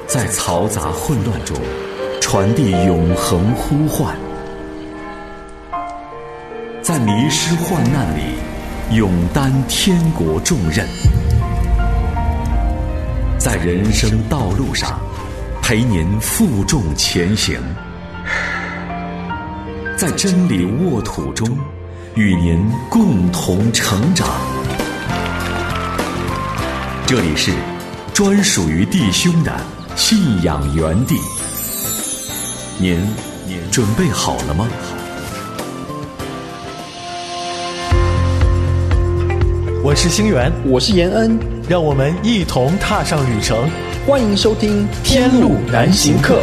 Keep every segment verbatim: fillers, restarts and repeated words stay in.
在嘈杂混乱中传递永恒呼唤，在迷失患难里勇担天国重任，在人生道路上陪您负重前行，在真理沃土中与您共同成长。这里是专属于弟兄的信仰园地，您准备好了吗？ 我是星源， 我是延恩， 让我们一同踏上旅程。 欢迎收听《天路难行客》。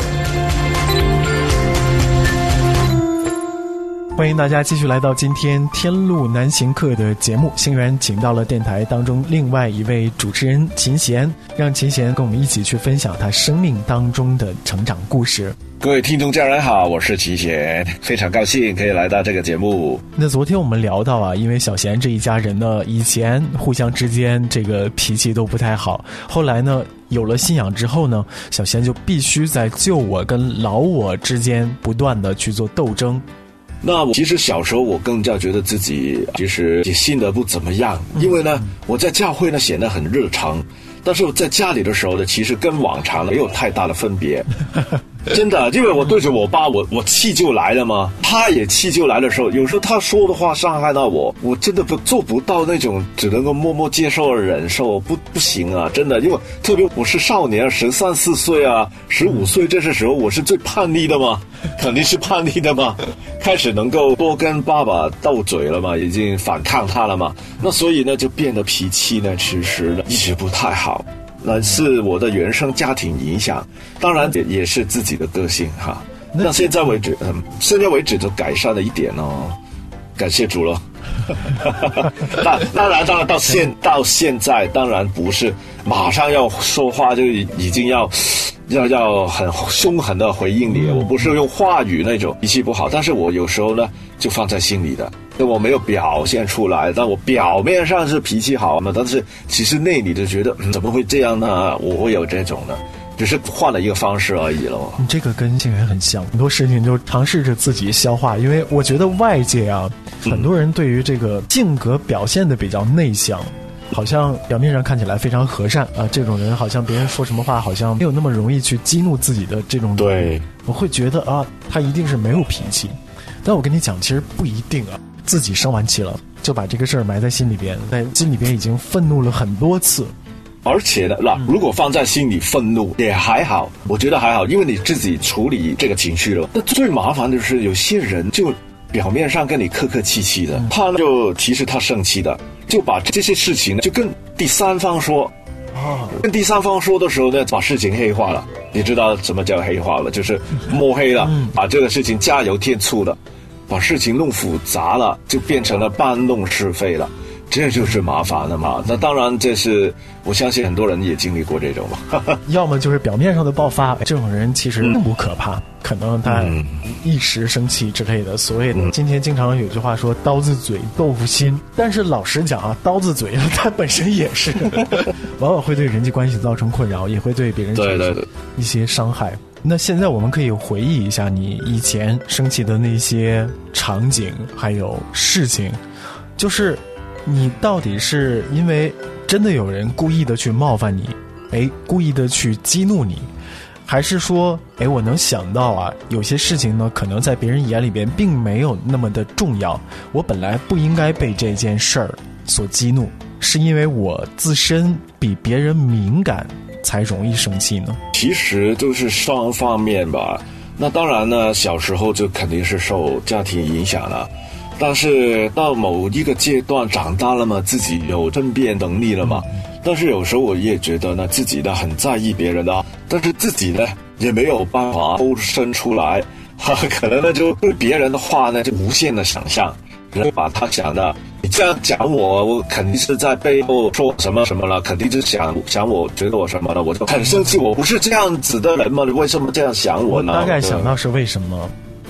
欢迎大家继续来到今天《天路难行客》的节目。星源请到了电台当中另外一位主持人秦贤，让秦贤跟我们一起去分享他生命当中的成长故事。 各位听众家人好，我是齐贤，非常高兴可以来到这个节目。 那昨天我们聊到啊，因为小贤这一家人呢，以前互相之间这个脾气都不太好，后来呢有了信仰之后呢，小贤就必须在旧我跟老我之间不断的去做斗争。 那我其实小时候我更加觉得自己其实也信得不怎么样，因为呢我在教会呢显得很热诚，但是我在家里的时候呢，其实跟往常没有太大的分别。真的，因为我对着我爸，我我气就来了嘛，他也气就来的时候，有时候他说的话伤害到我，我真的不做不到那种只能够默默接受忍受，不不行啊，真的，因为特别我是少年，十三四岁啊，十五岁这是时候我是最叛逆的嘛，肯定是叛逆的嘛，开始能够多跟爸爸斗嘴了嘛，已经反抗他了嘛，那所以呢就变得脾气呢其实呢一直不太好。那是我的原生家庭影响，当然也也是自己的个性哈。那现在为止，嗯，现在为止就改善了一点哦，感谢主了。当当然，当然到现到现在，当然不是马上要说话就已经要要要很凶狠的回应你，我不是用话语那种脾气不好，但是我有时候呢就放在心里的。我没有表现出来，但我表面上是脾气好嘛，但是其实内里就觉得、嗯、怎么会这样呢？我会有这种的，只是换了一个方式而已了。 你这个跟星源很像，很多事情就尝试着自己消化，因为我觉得外界啊，很多人对于这个性格表现的比较内向。好像表面上看起来非常和善啊，这种人好像别人说什么话好像没有那么容易去激怒自己的这种人。 对， 我会觉得啊，他一定是没有脾气。但我跟你讲，其实不一定啊。自己生完气了，就把这个事儿埋在心里边，在心里边已经愤怒了很多次。 而且呢，那如果放在心里愤怒也还好，我觉得还好，因为你自己处理这个情绪了。那最麻烦的是有些人就表面上跟你客客气气的，他就其实他生气的，就把这些事情就跟第三方说。啊，跟第三方说的时候呢，把事情黑化了。你知道什么叫黑化了？就是抹黑了，把这个事情加油添醋了。把事情弄复杂了，就变成了搬弄是非了，这就是麻烦了嘛。那当然，这是我相信很多人也经历过这种嘛。 要么就是表面上的爆发，这种人其实并不可怕，嗯、可能他一时生气之类的。所谓的、嗯、今天经常有句话说"刀子嘴豆腐心"，但是老实讲啊，刀子嘴它本身也是，往往会对人际关系造成困扰，也会对别人对对对一些伤害。那现在我们可以回忆一下你以前生气的那些场景还有事情，就是你到底是因为真的有人故意的去冒犯你，哎，故意的去激怒你，还是说哎，我能想到啊，有些事情呢可能在别人眼里边并没有那么的重要，我本来不应该被这件事儿所激怒，是因为我自身比别人敏感才容易生气呢？ 其实都是双方面吧。那当然呢，小时候就肯定是受家庭影响了，但是到某一个阶段长大了嘛，自己有分辨能力了嘛。但是有时候我也觉得呢，自己呢很在意别人的，但是自己呢也没有办法抽身出来，哈，可能呢就对别人的话呢就无限的想象，然后把他想的。你这样讲我，我肯定是在背后说什么什么了，肯定是想想我觉得我什么了，我就很生气，我不是这样子的人吗？你为什么这样想我呢？ 我大概想到是为什么？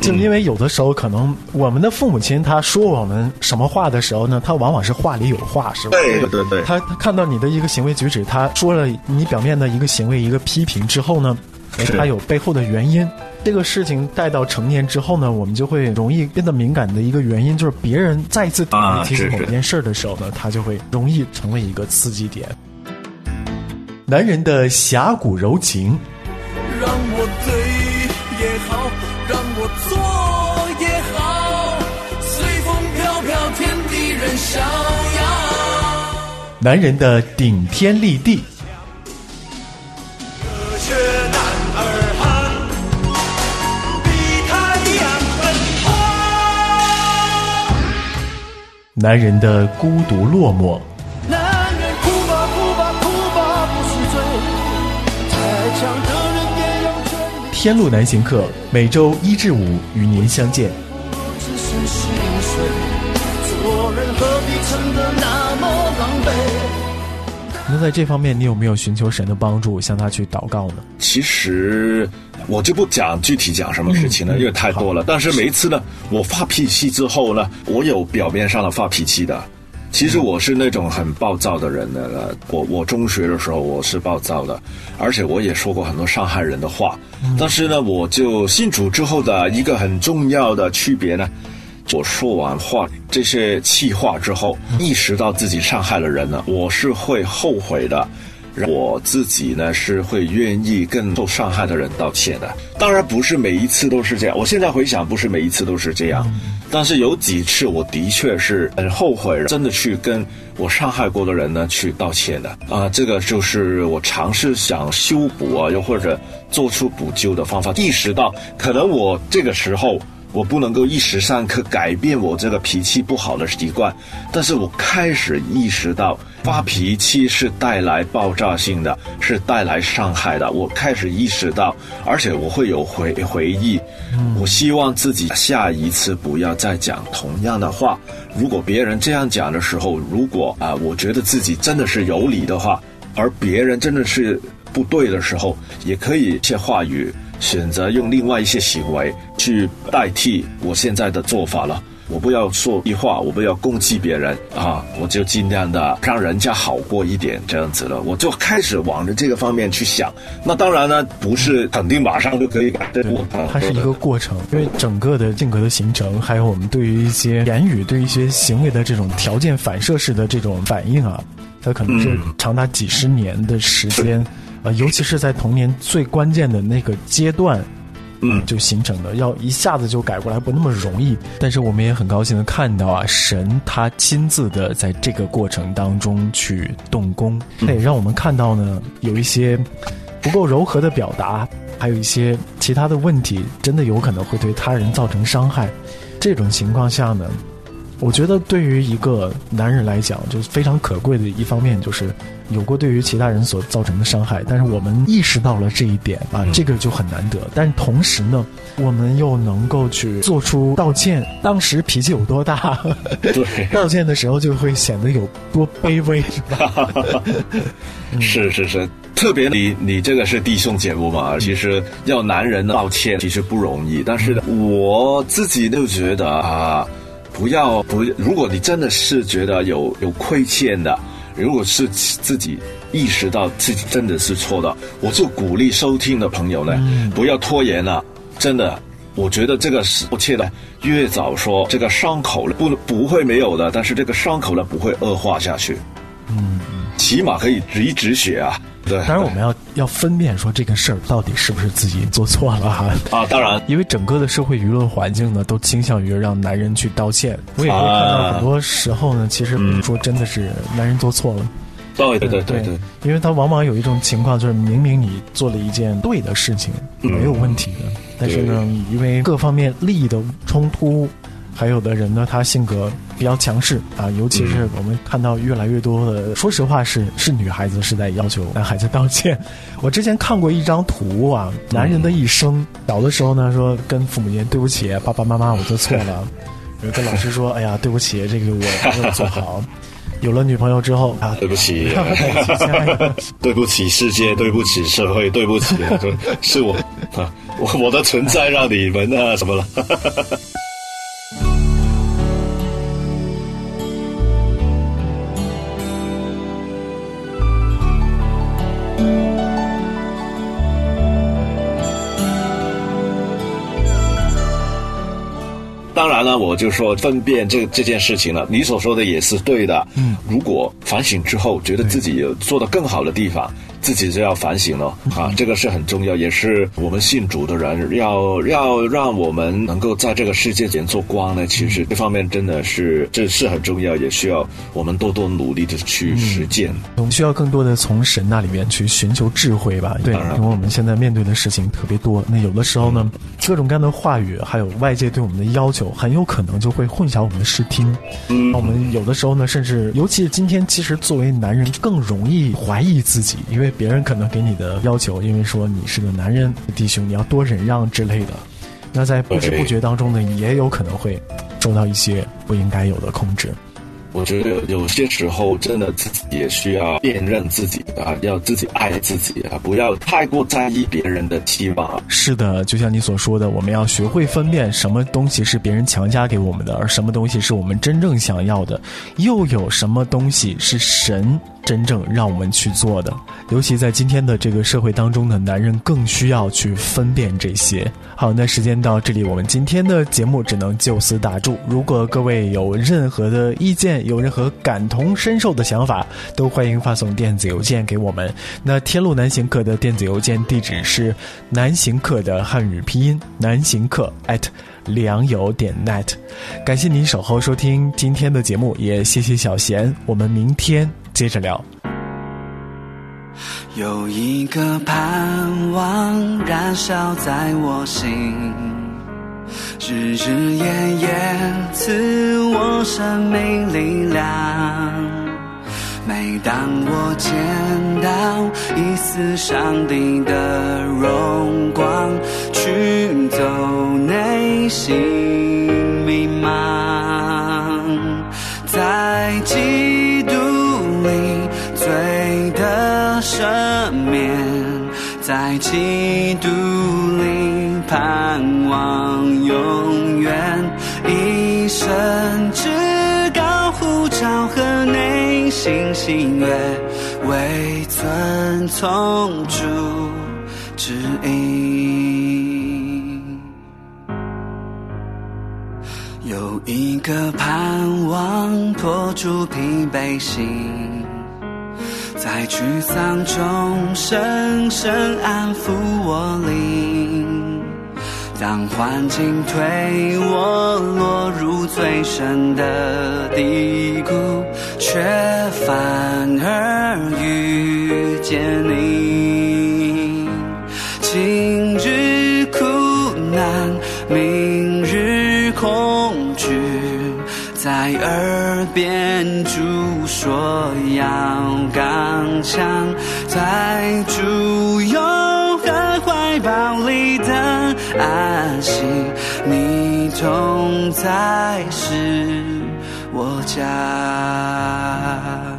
就因为有的时候可能我们的父母亲他说我们什么话的时候呢，他往往是话里有话，是吧？ 对对对， 他他看到你的一个行为举止，他说了你表面的一个行为一个批评之后呢，他有背后的原因。这个事情带到成年之后呢，我们就会容易变得敏感的一个原因，就是别人再一次提起某件事的时候呢，他就会容易成为一个刺激点。男人的侠骨柔情， 让我对也好，让我做也好，随风飘飘，天地任逍遥。 男人的顶天立地， 热血男儿汉，比太阳奔跑。 男人的孤独落寞， 男人哭吧哭吧哭吧不是罪，再强的人也有权利。 天路南行客每周一至五与您相见。 只剩心碎，做人何必撑得那么狼狈？ 那在这方面你有没有寻求神的帮助，向他去祷告呢？ 其实我就不讲具体讲什么事情了，嗯、因为太多了。但是每一次呢，我发脾气之后呢，我有表面上的发脾气的。其实我是那种很暴躁的人的，我我中学的时候我是暴躁的，而且我也说过很多伤害人的话。嗯、但是呢，我就信主之后的一个很重要的区别呢，我说完话这些气话之后，意识到自己伤害了人呢，我是会后悔的。我自己呢是会愿意跟受伤害的人道歉的。当然不是每一次都是这样，我现在回想不是每一次都是这样，但是有几次我的确是很后悔，真的去跟我伤害过的人呢去道歉的啊。这个就是我尝试想修补啊，又或者做出补救的方法，意识到可能我这个时候我不能够一时三刻改变我这个脾气不好的习惯，但是我开始意识到发脾气是带来爆炸性的，是带来伤害的。我开始意识到，而且我会有回回忆。我希望自己下一次不要再讲同样的话。如果别人这样讲的时候，如果啊、呃，我觉得自己真的是有理的话，而别人真的是不对的时候，也可以一些话语选择用另外一些行为去代替我现在的做法了。我不要说一话，我不要攻击别人啊，我就尽量的让人家好过一点，这样子了。我就开始往着这个方面去想。那当然呢，不是肯定马上就可以改变。 对，它是一个过程，因为整个的性格的形成，还有我们对于一些言语、对于一些行为的这种条件反射式的这种反应啊，它可能是长达几十年的时间，嗯、呃，尤其是在童年最关键的那个阶段。嗯，就形成的，要一下子就改过来不那么容易。但是我们也很高兴的看到啊，神他亲自的在这个过程当中去动工，那也让我们看到呢，有一些不够柔和的表达，还有一些其他的问题，真的有可能会对他人造成伤害。这种情况下呢，我觉得对于一个男人来讲，就是非常可贵的一方面，就是有过对于其他人所造成的伤害，但是我们意识到了这一点啊，这个就很难得。但是同时呢，我们又能够去做出道歉，当时脾气有多大，对，道歉的时候就会显得有多卑微，是吧？ 嗯、是是是，特别你你这个是弟兄节目嘛，其实要男人道歉其实不容易，但是我自己就觉得啊。不要不，如果你真的是觉得有有亏欠的，如果是自己意识到自己真的是错的，我就鼓励收听的朋友呢，嗯、不要拖延了。真的，我觉得这个是迫切的，越早说，这个伤口不不会没有的，但是这个伤口呢不会恶化下去，嗯，起码可以止一止血啊。对， 当然我们要要分辨说这个事儿到底是不是自己做错了哈啊，当然， 因为整个的社会舆论环境呢都倾向于让男人去道歉，我也会看到很多时候呢，其实不是说真的是男人做错了。 对对对对对， 因为他往往有一种情况，就是明明你做了一件对的事情，没有问题的，但是呢，因为各方面利益的冲突。还有的人呢，他性格比较强势啊，尤其是我们看到越来越多的，说实话是是女孩子是在要求男孩子道歉。我之前看过一张图啊，男人的一生，小的时候呢说跟父母言对不起，爸爸妈妈我做错了，有跟老师说哎呀对不起，这个我没有做好。有了女朋友之后啊， 对不起，对不起世界，对不起社会，对不起，是我啊， 我我的存在让你们啊什么了？当然了，我就说分辨这这件事情了，你所说的也是对的。嗯，如果反省之后觉得自己有做得更好的地方，自己就要反省了啊，这个是很重要，也是我们信主的人要要让我们能够在这个世界前做光呢。其实这方面真的是这是很重要，也需要我们多多努力的去实践。嗯、 我们需要更多的从神那里面去寻求智慧吧。对，因为我们现在面对的事情特别多，那有的时候呢，嗯、各种各样的话语，还有外界对我们的要求，很有可能就会混淆我们的视听。嗯，我们有的时候呢，甚至尤其是今天，其实作为男人更容易怀疑自己，因为别人可能给你的要求，因为说你是个男人弟兄，你要多忍让之类的，那在不知不觉当中呢，也有可能会受到一些不应该有的控制。 我觉得有些时候真的自己也需要辨认自己啊，要自己爱自己啊，不要太过在意别人的期望。 是的，就像你所说的，我们要学会分辨什么东西是别人强加给我们的，而什么东西是我们真正想要的，又有什么东西是神真正让我们去做的。尤其在今天的这个社会当中呢，男人更需要去分辨这些。好，那时间到这里，我们今天的节目只能就此打住。如果各位有任何的意见，有任何感同身受的想法，都欢迎发送电子邮件给我们。那天路南行客的电子邮件地址是南行客的汉语拼音南行客 at 良友点 net。 感谢您守候收听今天的节目，也谢谢小贤，我们明天接着聊。 有一个盼望燃烧在我心，日日夜夜赐我生命力量。每当我见到一丝上帝的荣光，驱走内心迷茫，在基督里罪的赦免，在基督里盼望永远，一生至高呼召和内心喜悦，为遵从主旨意。有一个盼望托住疲惫心，在沮丧中深深安抚我灵，当环境推我落入最深的低谷，却反而遇见你。今日苦难，明日恐惧，在耳边主说要刚强，在主永恒怀抱里的安息，你同在是我家。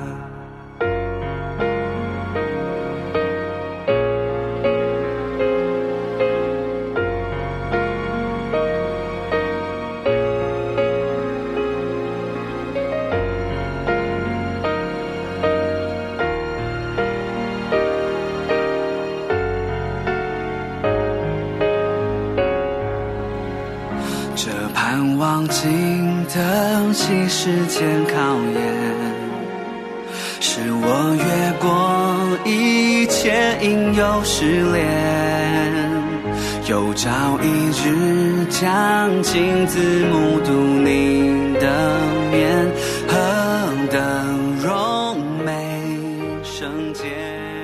望经得起时间考验，是我越过一切应有试炼，有朝一日将亲自目睹你的面，何等荣美圣洁。